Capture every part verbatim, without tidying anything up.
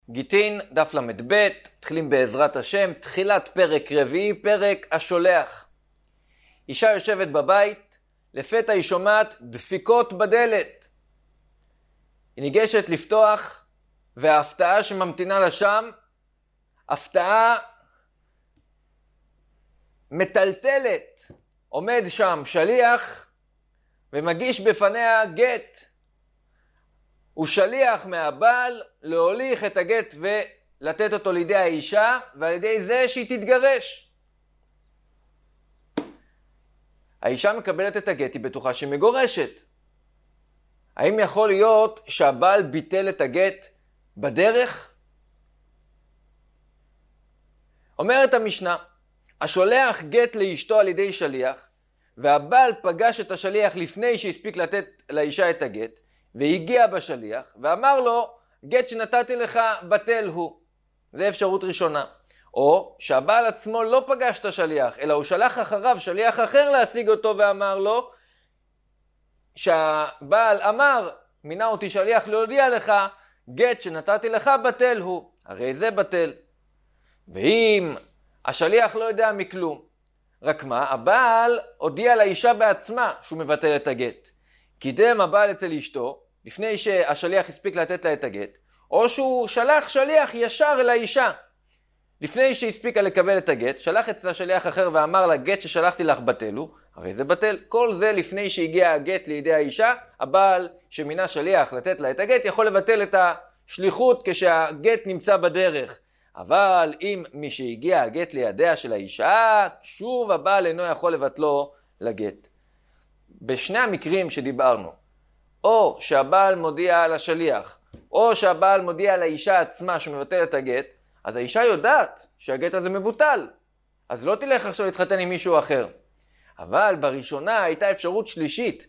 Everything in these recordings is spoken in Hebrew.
גיטין, דף למד ב', מתחילים בעזרת השם, תחילת פרק רביעי, פרק השולח. אישה יושבת בבית, לפתע היא שומעת דפיקות בדלת. היא ניגשת לפתוח, וההפתעה שממתינה לה שם, הפתעה מטלטלת. עומד שם שליח ומגיש בפניה גט. הוא שליח מהבעל להוליך את הגט ולתת אותו לידי האישה, ועל ידי זה שהיא תתגרש. האישה מקבלת את הגט, היא בטוחה שהיא מגורשת. האם יכול להיות שהבעל ביטל את הגט בדרך? אומרת המשנה, השולח גט לאשתו על ידי שליח, והבעל פגש את השליח לפני שהספיק לתת לאישה את הגט, והגיע בשליח, ואמר לו, גט שנתתי לך בטל הוא. זה אפשרות ראשונה. או שהבעל עצמו לא פגש את השליח, אלא הוא שלח אחריו שליח אחר להשיג אותו, ואמר לו, שהבעל אמר, מינה אותי שליח להודיע לך, גט שנתתי לך בטל הוא. הרי זה בטל. ואם השליח לא יודע מכלום, רק מה, הבעל הודיע לאישה בעצמה שהוא מבטל את הגט. קידם הבעל אצל אשתו, לפני שהשליח הספיק לתת לה את הגט, או שהוא שלח שליח ישר אל האישה. לפני שהספיקה לקבל את הגט, שלח אצל השליח אחר ואמר לה, גט ששלחתי לך בטל הוא, הרי זה בטל. כל זה לפני שהגיע הגט לידי האישה, הבעל שמינה שליח לתת לה את הגט, יכול לבטל את השליחות כשהגט נמצא בדרך. אבל אם מי שהגיע הגט לידיה של האישה, שוב הבעל אינו יכול לבטלו לגט. בשני המקרים שדיברנו, או שהבעל מודיע לשליח, או שהבעל מודיע לאישה עצמה שמבטל את הגט, אז האישה יודעת שהגט הזה מבוטל. אז לא תלך עכשיו להתחתן עם מישהו אחר. אבל בראשונה הייתה אפשרות שלישית.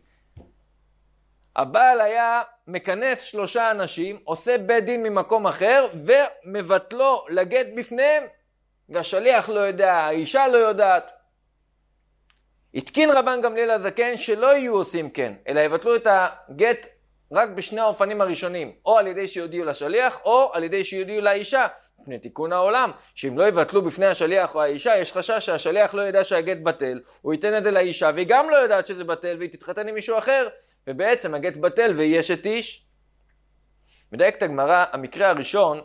הבעל היה מכנס שלושה אנשים, עושה בית דין ממקום אחר, ומבטלו לגט בפניהם, והשליח לא יודע, האישה לא יודעת. התקין רבן גמליאל הזקן שלא יהיו עושים כן, אלא יבטלו את הגט רק בשני האופנים הראשונים, או על ידי שיודיעו לשליח, או על ידי שיודיעו לאישה, בפני תיקון העולם, שאם לא יבטלו בפני השליח או האישה, יש חשש שהשליח לא ידע שהגט בטל, הוא ייתן את זה לאישה, והיא גם לא יודעת שזה בטל, והיא תתחתן עם מישהו אחר, ובעצם הגט בטל ויהיה אשת איש. מדייקת הגמרא, המקרה הראשון,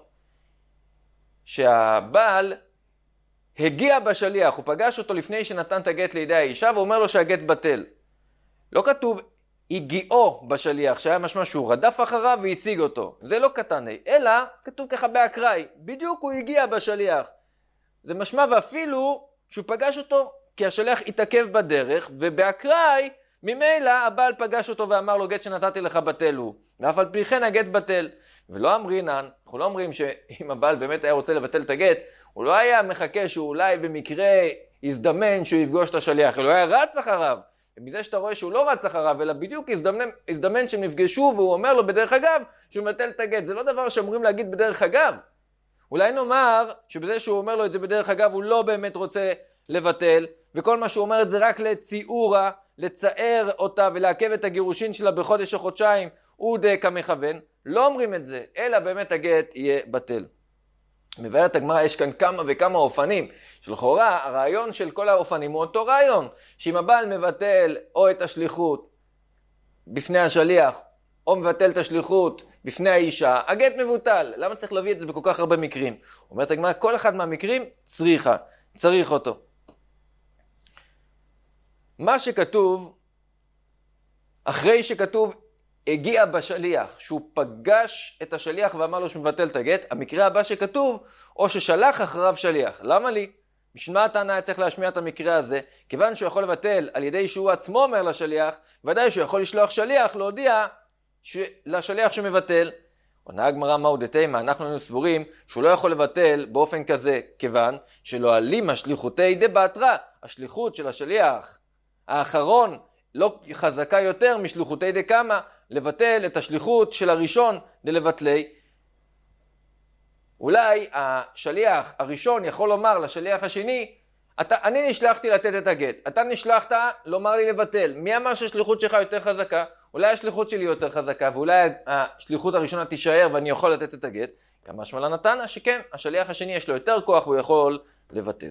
שהבעל הגיע בשליח, הוא פגש אותו לפני שנתן את הגט לידי האישה, ואומר לו שהגט בטל. לא כתוב הגיעו בשליח, שהיה משמע שהוא רדף אחריו והשיג אותו. זה לא קטני, אלא כתוב ככה באקראי, בדיוק הוא הגיע בשליח. זה משמע ואפילו שהוא פגש אותו, כי השליח התעכב בדרך, ובאקראי ממילא הבעל פגש אותו ואמר לו, גט שנתתי לך בטל הוא. ואף על פי כן הגט בטל. ולא אמרינן, אנחנו לא אומרים שאם הבעל באמת היה רוצה לבטל את הגט, הוא לא היה מחכה שהוא אולי במקרה יזדמן שהוא יפגוש את השליח, אלא הוא היה רץ אחריו. ומזה שאתה רואה שהוא לא רץ אחריו, אלא בדיוק יזדמן, יזדמן שהם נפגשו, והוא אומר לו בדרך אגב שהוא מבטל את הגט. זה לא דבר שאמורים להגיד בדרך אגב. אולי נאמר שבזה שהוא אומר לו את זה בדרך אגב, הוא לא באמת רוצה לבטל, וכל מה שהוא אומר את זה רק לציעורה, לצער אותה ולעכב את הגירושין שלה בחודש או חודשיים, הוא די כמכוון. לא אומרים את זה, אלא באמת הגט יהיה בטל. מבארת הגמרא, יש כאן כמה וכמה אופנים, שלכאורה הרעיון של כל האופנים הוא אותו רעיון, שאם הבעל מבטל או את השליחות בפני השליח, או מבטל את השליחות בפני האישה, הגט מבוטל. למה צריך להביא את זה בכל כך הרבה מקרים? אומרת הגמרא, כל אחד מהמקרים צריכה, צריך אותו. מה שכתוב, אחרי שכתוב, הגיע בשליח, שהוא פגש את השליח ואמר לו שמבטל את הגט, המקרה הבא שכתוב, או ששלח אחריו שליח. למה לי? בשביל מה הטענה היה צריך להשמיע את המקרה הזה? כיוון שהוא יכול לבטל על ידי שהוא עצמו אומר לשליח, ודאי שהוא יכול לשלוח שליח להודיע ש... לשליח שמבטל. עונה הגמרא מהו דתימה, אנחנו היינו סבורים שהוא לא יכול לבטל באופן כזה, כיוון שלא עלים השליחותי דבתרא, השליחות של השליח האחרון לא חזקה יותר משליחותי דקמה, לבטל את השליחות של הראשון ללבטלי. אולי השליח הראשון יכול לומר לשליח השני, אתה, אני נשלחתי לתת את הגט, אתה נשלחת לומר לי לבטל. מי אמר שהשליחות שלך יותר חזקה? אולי השליחות שלי יותר חזקה, ואולי השליחות הראשונה תישאר ואני יכול לתת את הגט. כמה שמלה נתנה שכן, השליח השני יש לו יותר כוח והוא יכול לבטל.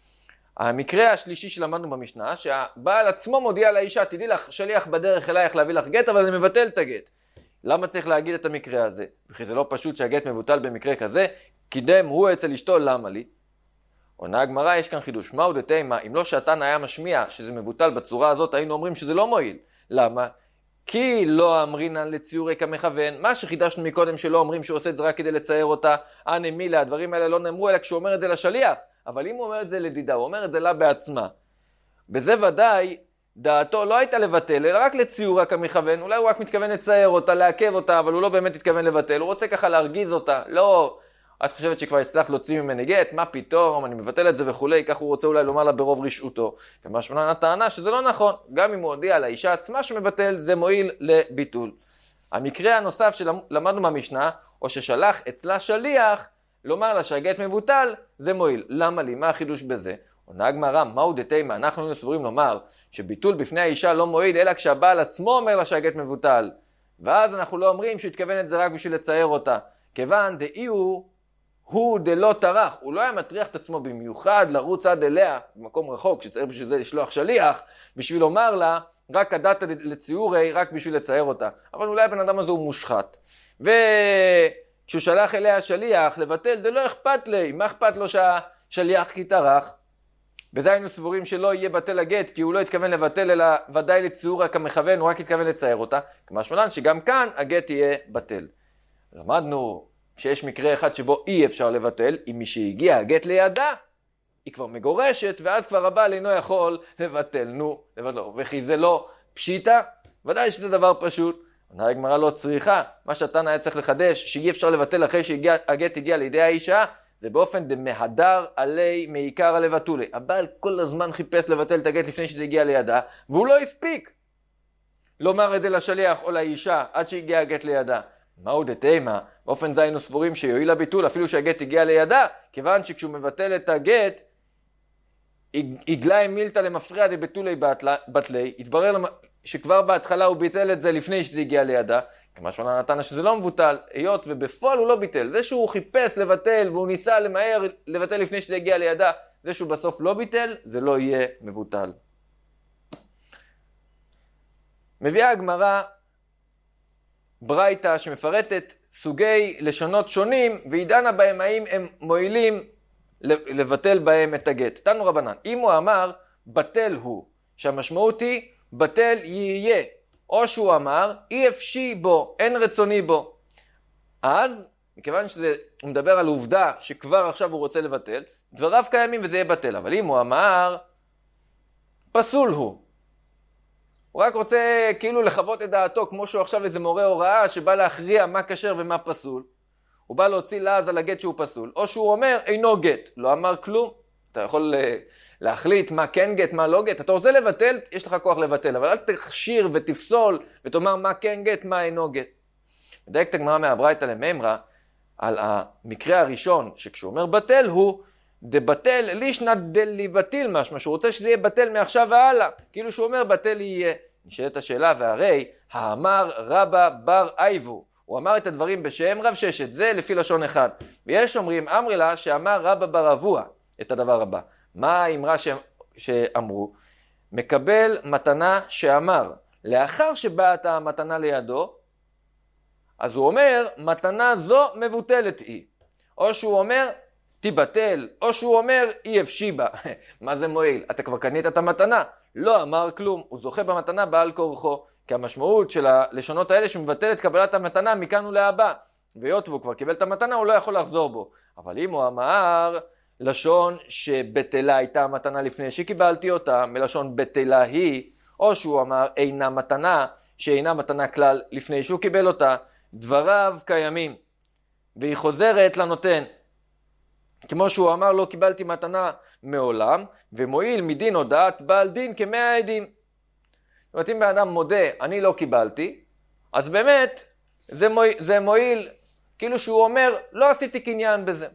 המקרה השלישי שלמדנו במשנה, שהבעל עצמו מודיע לאישה, תדעי לך, שליח בדרך אלייך להביא לך גט, אבל אני מבטל את הגט. למה צריך להגיד את המקרה הזה? וכי זה לא פשוט שהגט מבוטל במקרה כזה, קידם הוא אצל אשתו, למה לי? עונה הגמרא, יש כאן חידוש. מהו דתימה? אם לא שהתנא היה משמיע שזה מבוטל בצורה הזאת, היינו אומרים שזה לא מועיל. למה? כי לא אמרינן לציורי כמכוון. מה שחידשנו מקודם שלא אומרים שהוא עושה את זה רק כדי לצייר אותה, אנא מילה, הדברים האלה לא נאמרו אלא כשהוא אומר את זה לשליח. אבל אם הוא אומר את זה לדידה, הוא אומר את זה לה בעצמה. וזה ודאי, דעתו לא הייתה לבטל, אלא רק לציורה כמכוון. אולי הוא רק מתכוון לצייר אותה, לעכב אותה, אבל הוא לא באמת מתכוון לבטל. הוא רוצה ככה להרגיז אותה. לא, את חושבת שכבר הצלחת להוציא ממני גט, מה פתאום, אני מבטל את זה וכולי, כך הוא רוצה אולי לומר לה ברוב רשעותו. כמשמען הטענה שזה לא נכון. גם אם הוא הודיע לאישה עצמה שמבטל, זה מועיל לביטול. המקרה הנוסף שלמדנו מהמשנה, או ששלח אצלה שליח, לומר לה שהגט מבוטל, זה מועיל. למה לי? מה החידוש בזה? עונה הגמרא, מהו דתימה? אנחנו היינו סבורים לומר שביטול בפני האישה לא מועיל, אלא כשהבעל עצמו אומר לה שהגט מבוטל. ואז אנחנו לא אומרים שהוא התכוון את זה רק בשביל לצייר אותה. כיוון דאי הוא, הוא דלא טרח. הוא לא היה מטריח את עצמו במיוחד לרוץ עד אליה, במקום רחוק, שצריך בשביל זה לשלוח שליח, בשביל לומר לה, רק הדעת לציורי, רק בשביל לצייר אותה. אבל אולי הבן אדם הזה הוא מושחת. ו... כשהוא שלח אליה שליח לבטל, זה לא אכפת לי, מה אכפת לו שהשליח יטרח? וזה היינו סבורים שלא יהיה בטל הגט, כי הוא לא התכוון לבטל, אלא ודאי לציור כמכוון, הוא רק התכוון לצייר אותה. כמשמען שגם כאן הגט יהיה בטל. למדנו שיש מקרה אחד שבו אי אפשר לבטל, אם מי שהגיע הגט לידה, היא כבר מגורשת, ואז כבר הבעל אינו יכול לבטל. נו, לבטל, וכי זה לא פשיטה, ודאי שזה דבר פשוט. עונה הגמרא לא צריכה, מה שהתנא היה צריך לחדש, שאי אפשר לבטל אחרי שהגט הגיע לידי האישה, זה באופן דמהדר עלי מעיקר לבטולי. הבעל כל הזמן חיפש לבטל את הגט לפני שזה הגיע לידה, והוא לא הספיק לומר את זה לשליח או לאישה עד שהגיע הגט לידה. מהו דתימה? באופן זה היינו סבורים שיועיל הביטול אפילו שהגט הגיע לידה, כיוון שכשהוא מבטל את הגט, עגלה מילתא למפריע דבטולי בטלי, התברר למ... שכבר בהתחלה הוא ביטל את זה לפני שזה הגיע לידה, כמשמען נתנה שזה לא מבוטל, היות ובפועל הוא לא ביטל. זה שהוא חיפש לבטל והוא ניסה למהר לבטל לפני שזה הגיע לידה, זה שהוא בסוף לא ביטל, זה לא יהיה מבוטל. מביאה הגמרא ברייתא שמפרטת סוגי לשונות שונים, והיא דנה בהם האם הם מועילים לבטל בהם את הגט. תנו רבנן, אם הוא אמר בטל הוא, שהמשמעות היא בטל יהיה, או שהוא אמר אי אפשי בו, אין רצוני בו, אז מכיוון שזה הוא מדבר על עובדה שכבר עכשיו הוא רוצה לבטל, דבריו קיימים וזה יהיה בטל. אבל אם הוא אמר פסול הוא, הוא רק רוצה כאילו לחוות את דעתו, כמו שהוא עכשיו איזה מורה הוראה שבא להכריע מה כשר ומה פסול, הוא בא להוציא לעז על הגט שהוא פסול, או שהוא אומר אינו גט, לא אמר כלום. אתה יכול להחליט מה כן גט, מה לא גט. אתה רוצה לבטל, יש לך כוח לבטל, אבל אל תכשיר ותפסול ותאמר מה כן גט, מה אינו גט. מדייק את הגמרא מהברייתא למימרא על המקרה הראשון, שכשהוא אומר בטל הוא דבטל לישנא דליבטיל, משמע שהוא רוצה שזה יהיה בטל מעכשיו והלאה, כאילו שהוא אומר בטל יהיה. נשאלת השאלה, והרי האמר רבא בר אייבו, הוא אמר את הדברים בשם רב ששת, זה לפי לשון אחד. ויש אומרים אמרי לה שאמר רבא בר אבוה את הדבר הבא. מה האמרה שאמרו? מקבל מתנה שאמר, לאחר שבאת המתנה לידו, אז הוא אומר, מתנה זו מבוטלת היא. או שהוא אומר, תיבטל, או שהוא אומר, אי אפשי בה. מה זה מועיל? אתה כבר קנית את המתנה. לא אמר כלום, הוא זוכה במתנה בעל כורחו. כי המשמעות של הלשונות האלה שהוא מבטל את קבלת המתנה מכאן ולהבא. והיות והוא כבר קיבל את המתנה, הוא לא יכול לחזור בו. אבל אם הוא אמר לשון שבטלה הייתה המתנה לפני שקיבלתי אותה, מלשון בטלה היא, או שהוא אמר אינה מתנה, שאינה מתנה כלל לפני שהוא קיבל אותה, דבריו קיימים, והיא חוזרת לנותן. כמו שהוא אמר לא קיבלתי מתנה מעולם, ומועיל מדין הודעת בעל דין כמאה עדים. זאת אומרת, אם באדם מודה אני לא קיבלתי, אז באמת זה מועיל, זה מועיל כאילו שהוא אומר לא עשיתי קניין בזה.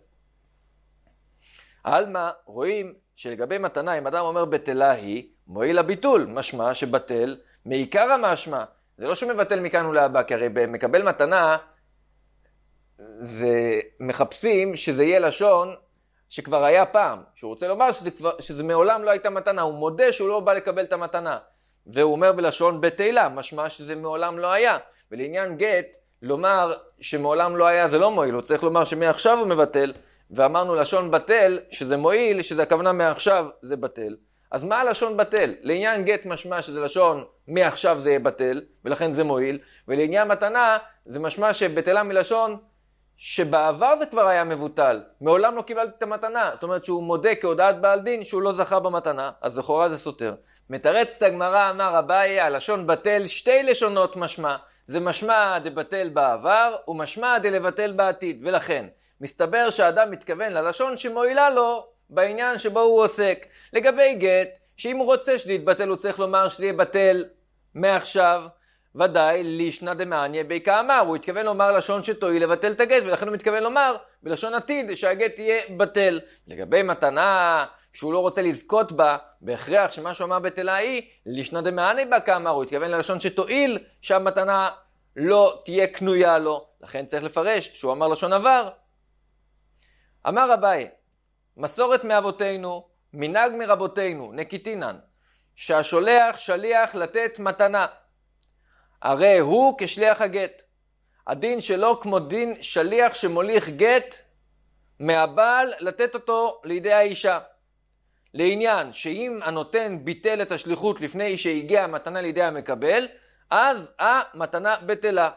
אלמה רואים שלגבי מתנה, אם אדם אומר בטלה היא, מועיל הביטול, משמע שבטל מעיקר המשמע. זה לא שמבטל מכאן ולהבא, כי הרי במקבל מתנה, זה מחפשים שזה יהיה לשון שכבר היה פעם, שהוא רוצה לומר שזה, כבר, שזה מעולם לא הייתה מתנה, הוא מודה שהוא לא בא לקבל את המתנה, והוא אומר בלשון בתהילה, משמע שזה מעולם לא היה, ולעניין גט, לומר שמעולם לא היה זה לא מועיל, הוא צריך לומר שמעכשיו הוא מבטל, ואמרנו לשון בטל, שזה מועיל, שזה הכוונה מעכשיו זה בטל. אז מה הלשון בטל? לעניין גט משמע שזה לשון מעכשיו זה יהיה בטל, ולכן זה מועיל, ולעניין מתנה זה משמע שבטלה מלשון שבעבר זה כבר היה מבוטל, מעולם לא קיבלתי את המתנה, זאת אומרת שהוא מודה כהודעת בעל דין שהוא לא זכה במתנה, אז לכאורה זה סותר. מתרץ את הגמרא, אמר אביי, הלשון בטל שתי לשונות משמע, זה משמע דבטל בעבר ומשמע דלבטל בעתיד, ולכן מסתבר שהאדם מתכוון ללשון שמועילה לו בעניין שבו הוא עוסק. לגבי גט, שאם הוא רוצה שזה יתבטל הוא צריך לומר שזה יהיה בטל מעכשיו, ודאי לישנא דמעניא בי כאמר, הוא התכוון לומר לשון שתועיל לבטל את הגט, ולכן הוא מתכוון לומר בלשון עתיד שהגט יהיה בטל. לגבי מתנה שהוא לא רוצה לזכות בה, בהכרח שמה שהוא אמר בטלה היא לישנא דמעניא בה כאמר, הוא התכוון ללשון שתועיל שהמתנה לא תהיה קנויה לו, לכן צריך לפרש שהוא אמר לשון עבר. אמר אביי, מסורת מאבותינו, מנהג מרבותינו, נקיטינן, שהשולח שליח לתת מתנה, הרי הוא כשליח הגט. הדין שלו כמו דין שליח שמוליך גט מהבעל לתת אותו לידי האישה. לעניין שאם הנותן ביטל את השליחות לפני שהגיעה המתנה לידי המקבל, אז המתנה בטלה.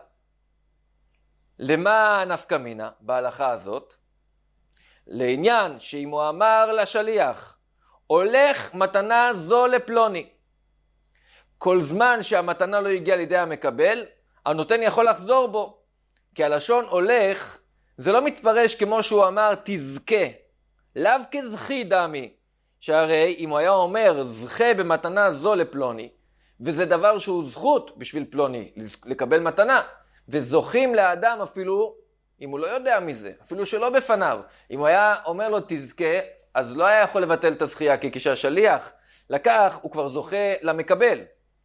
למה נפקא מינה בהלכה הזאת? לעניין שאם הוא אמר לשליח, הולך מתנה זו לפלוני, כל זמן שהמתנה לא הגיעה לידי המקבל, הנותן יכול לחזור בו. כי הלשון הולך, זה לא מתפרש כמו שהוא אמר תזכה. לאו כזכי דמי. שהרי אם הוא היה אומר זכה במתנה זו לפלוני, וזה דבר שהוא זכות בשביל פלוני, לקבל מתנה, וזוכים לאדם אפילו, אם הוא לא יודע מזה, אפילו שלא בפניו. אם הוא היה אומר לו תזכה, אז לא היה יכול לבטל את הזכייה, כי כשהשליח לקח, הוא כבר זוכה למקבל.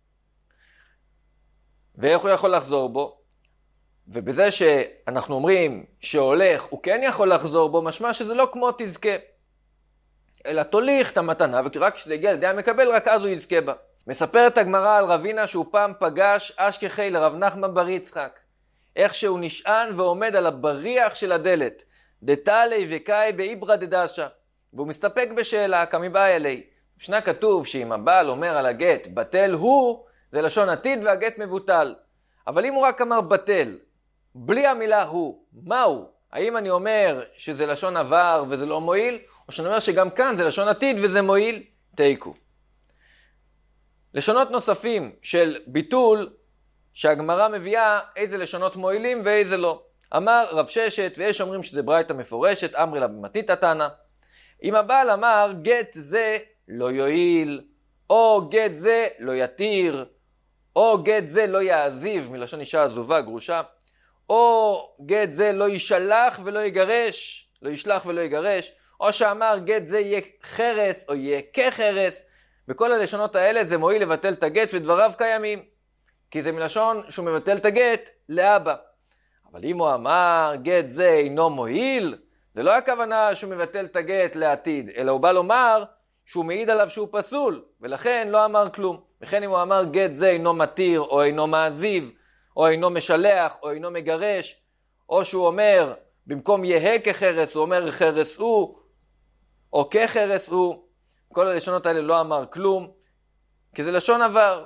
ואיך הוא יכול לחזור בו? ובזה שאנחנו אומרים שהולך הוא כן יכול לחזור בו, משמע שזה לא כמו תזכה, אלא תוליך את המתנה, ורק כשזה יגיע לידי המקבל, רק אז הוא יזכה בה. מספרת הגמרא על רבינה שהוא פעם פגש אשכחי לרב נחמן בר יצחק, איך שהוא נשען ועומד על הבריח של הדלת, דתלי וקאי באיברא דדשא, והוא מסתפק בשאלה כמי בא אלי. משנה כתוב שאם הבעל אומר על הגט בטל הוא, זה לשון עתיד והגט מבוטל. אבל אם הוא רק אמר בטל, בלי המילה הוא, מהו? האם אני אומר שזה לשון עבר וזה לא מועיל? או שאני אומר שגם כאן זה לשון עתיד וזה מועיל? תיקו. לשונות נוספים של ביטול, שהגמרא מביאה איזה לשונות מועילים ואיזה לא. אמר רב ששת, ויש אומרים שזה ברייתא מפורשת, אמרי לה במתניתא תנא. אם הבעל אמר גט זה לא יועיל, או גט זה לא יתיר, או גט זה לא יעזיב, מלשון אישה עזובה, גרושה, או גט זה לא ישלח ולא יגרש, לא ישלח ולא יגרש, או שאמר גט זה יהיה חרס או יהיה כחרס, בכל הלשונות האלה זה מועיל לבטל את הגט ודבריו קיימים, כי זה מלשון שהוא מבטל את הגט לאבא. אבל אם הוא אמר גט זה אינו מועיל, זה לא הכוונה שהוא מבטל את הגט לעתיד, אלא הוא בא לומר שהוא מעיד עליו שהוא פסול, ולכן לא אמר כלום. וכן אם הוא אמר גט זה אינו מתיר, או אינו מעזיב, או אינו משלח, או אינו מגרש, או שהוא אומר במקום יהה כחרס, הוא אומר חרס הוא, או כחרס הוא, כל הלשונות האלה לא אמר כלום, כי זה לשון עבר.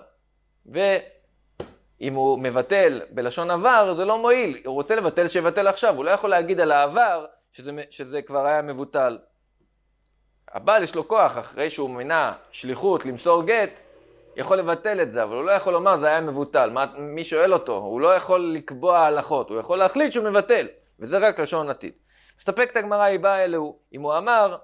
ואם הוא מבטל בלשון עבר, זה לא מועיל. הוא רוצה לבטל שיבטל עכשיו, הוא לא יכול להגיד על העבר שזה, שזה כבר היה מבוטל. הבעל יש לו כוח, אחרי שהוא מינה שליחות למסור גט, יכול לבטל את זה, אבל הוא לא יכול לומר זה היה מבוטל. מה, מי שואל אותו? הוא לא יכול לקבוע הלכות, הוא יכול להחליט שהוא מבטל, וזה רק לשון עתיד. מסתפק את הגמרא היא באה אלוהו, אם הוא אמר,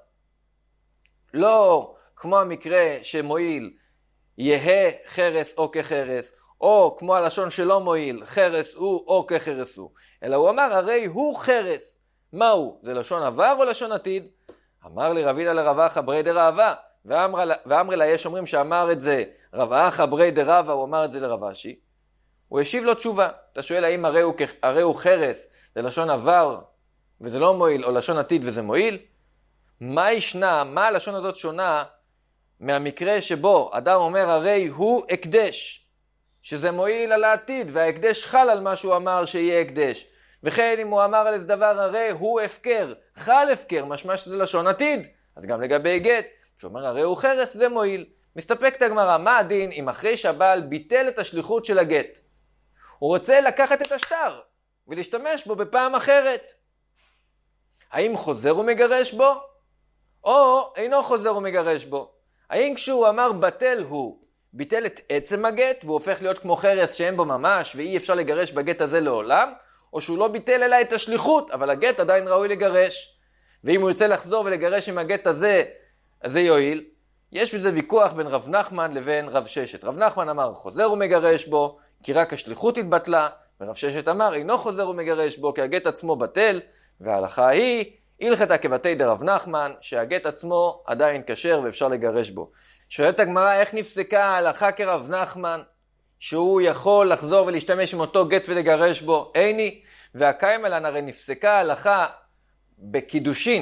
לא כמו המקרה שמועיל, יהה חרס או כחרס, או כמו הלשון שלא מועיל, חרס הוא או כחרס הוא, אלא הוא אמר, הרי הוא חרס. מהו? זה לשון עבר או לשון עתיד? אמר לי רבינה לרב אחא ברי דרבא, ואמרי לה יש אומרים שאמר את זה רב אחא ברי דרבא, הוא אמר את זה לרב אשי. הוא השיב לו תשובה. אתה שואל האם הרי הוא, הרי הוא חרס, זה לשון עבר וזה לא מועיל, או לשון עתיד וזה מועיל? מה ישנה, מה הלשון הזאת שונה מהמקרה שבו אדם אומר הרי הוא הקדש, שזה מועיל על העתיד, וההקדש חל על מה שהוא אמר שיהיה הקדש. וכן אם הוא אמר על איזה דבר הרי הוא הפקר, חל הפקר, משמע שזה לשון עתיד. אז גם לגבי גט, שאומר הרי הוא חרס, זה מועיל. מסתפקת הגמרא, מה הדין אם אחרי שהבעל ביטל את השליחות של הגט, הוא רוצה לקחת את השטר ולהשתמש בו בפעם אחרת? האם חוזר ומגרש בו? או אינו חוזר ומגרש בו? האם כשהוא אמר בטל הוא, ביטל את עצם הגט והוא הופך להיות כמו חרס שאין בו ממש ואי אפשר לגרש בגט הזה לעולם? או שהוא לא ביטל אלא את השליחות, אבל הגט עדיין ראוי לגרש? ואם הוא יוצא לחזור ולגרש עם הגט הזה, אז זה יועיל? יש בזה ויכוח בין רב נחמן לבין רב ששת. רב נחמן אמר חוזר ומגרש בו, כי רק השליחות התבטלה, ורב ששת אמר אינו חוזר ומגרש בו, כי הגט עצמו בטל, וההלכה היא הלכתא כבתי דרב נחמן, שהגט עצמו עדיין כשר ואפשר לגרש בו. שואלת הגמרא, איך נפסקה ההלכה כרב נחמן, שהוא יכול לחזור ולהשתמש עם אותו גט ולגרש בו? איני, והקיימלן הרי נפסקה ההלכה בקידושין.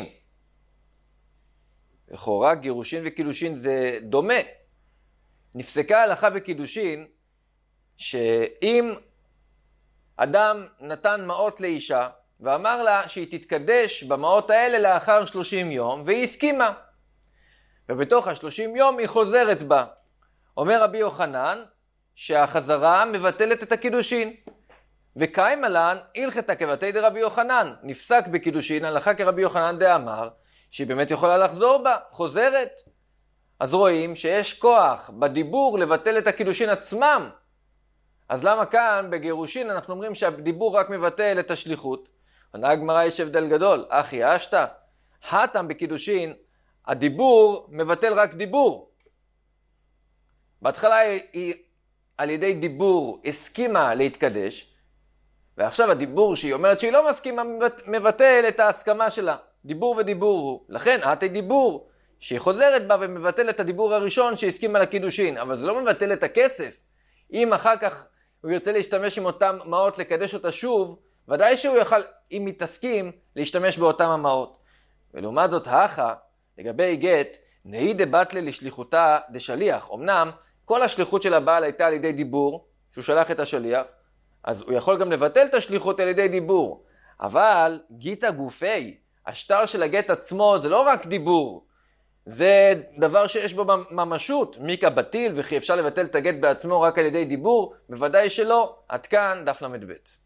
לכאורה גירושין וקידושין זה דומה. נפסקה ההלכה בקידושין, שאם אדם נתן מעות לאישה, ואמר לה שהיא תתקדש במעות האלה לאחר שלושים יום, והיא הסכימה. ובתוך ה-שלושים יום היא חוזרת בה. אומר רבי יוחנן, שהחזרה מבטלת את הקידושין. וקיימלן, הלכתא כבתי דרבי יוחנן, נפסק בקידושין, הלכה כרבי יוחנן דאמר, שהיא באמת יכולה לחזור בה, חוזרת. אז רואים שיש כוח בדיבור לבטל את הקידושין עצמם. אז למה כאן בגירושין אנחנו אומרים שהדיבור רק מבטל את השליחות? עונה הגמרא, יש הבדל גדול. אחי אשתא, הטעם בקידושין, הדיבור מבטל רק דיבור. בהתחלה היא על ידי דיבור הסכימה להתקדש, ועכשיו הדיבור שהיא אומרת שהיא לא מסכימה מבטל את ההסכמה שלה. דיבור ודיבור הוא. לכן הטי דיבור שהיא חוזרת בה ומבטל את הדיבור הראשון שהסכימה לקידושין, אבל זה לא מבטל את הכסף. אם אחר כך הוא ירצה להשתמש עם אותם מעות לקדש אותה שוב, ודאי שהוא יוכל, אם היא תסכים, להשתמש באותם המעות. ולעומת זאת, האחה, לגבי גט, נהי דבטלה לשליחותה דשליח. אמנם, כל השליחות של הבעל הייתה על ידי דיבור, שהוא שלח את השליח, אז הוא יכול גם לבטל את השליחות על ידי דיבור. אבל, גיטה גופי, השטר של הגט עצמו, זה לא רק דיבור. זה דבר שיש בו ממשות, מיקה בטיל, וכי אפשר לבטל את הגט בעצמו רק על ידי דיבור? בוודאי שלא. עד כאן דף למד ב'.